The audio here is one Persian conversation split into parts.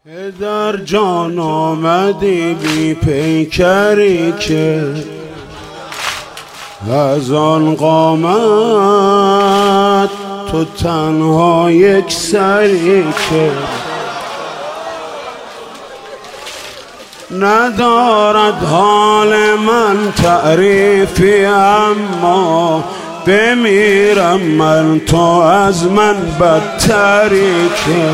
در جان آمدی بی پیکری که از آن قامت تو تنها یک سری که ندارد حال من تعریفی، اما بمیرم من تو از من بدتری که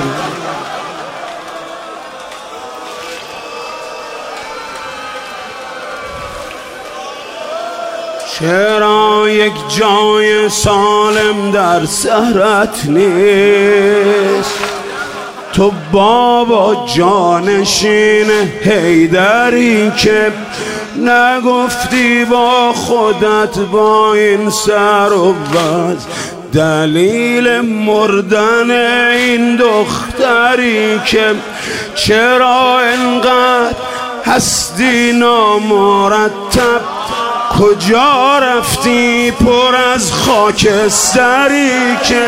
چرا یک جای سالم در سرت نیست؟ تو بابا جانشین حیدری که نگفتی با خودت با این سر و بز دلیل مردن این دختری که چرا انقدر هستی نامرتب؟ کجا رفتی پر از خاکستری که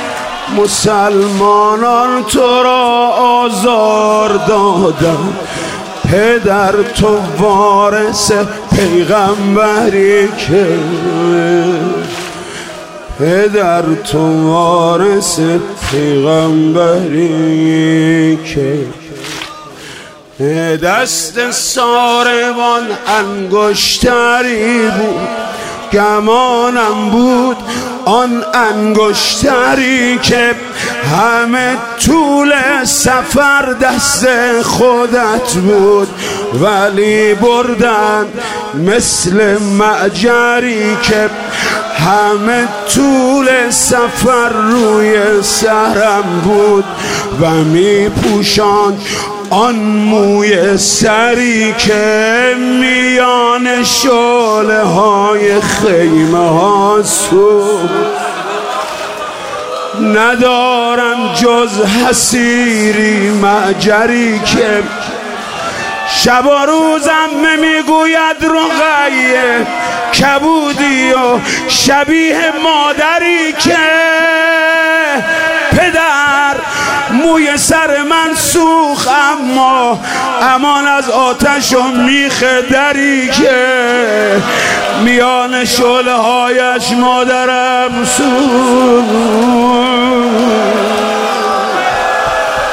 مسلمانان تو را آزار دادن؟ پدر تو وارث پیغمبری که پدر تو وارث پیغمبری که دست ساربان انگشتری بود، گمانم بود آن انگشتری که همه طول سفر دست خودت بود، ولی بردن مثل معجری که همه طول سفر روی سرم بود و می پوشاند آن موی سری که میان شعله های خیمه ها سود ندارم جز حسیری معجری که شب و روزم میگوید رقیه کبودی و شبیه مادری که پدر موی سر من سوخت، اما امان از آتش و میخ دری که میان شعله هایش مادرم سوخت.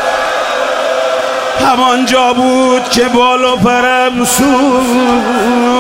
همانجا بود که بال و پرم سوخت.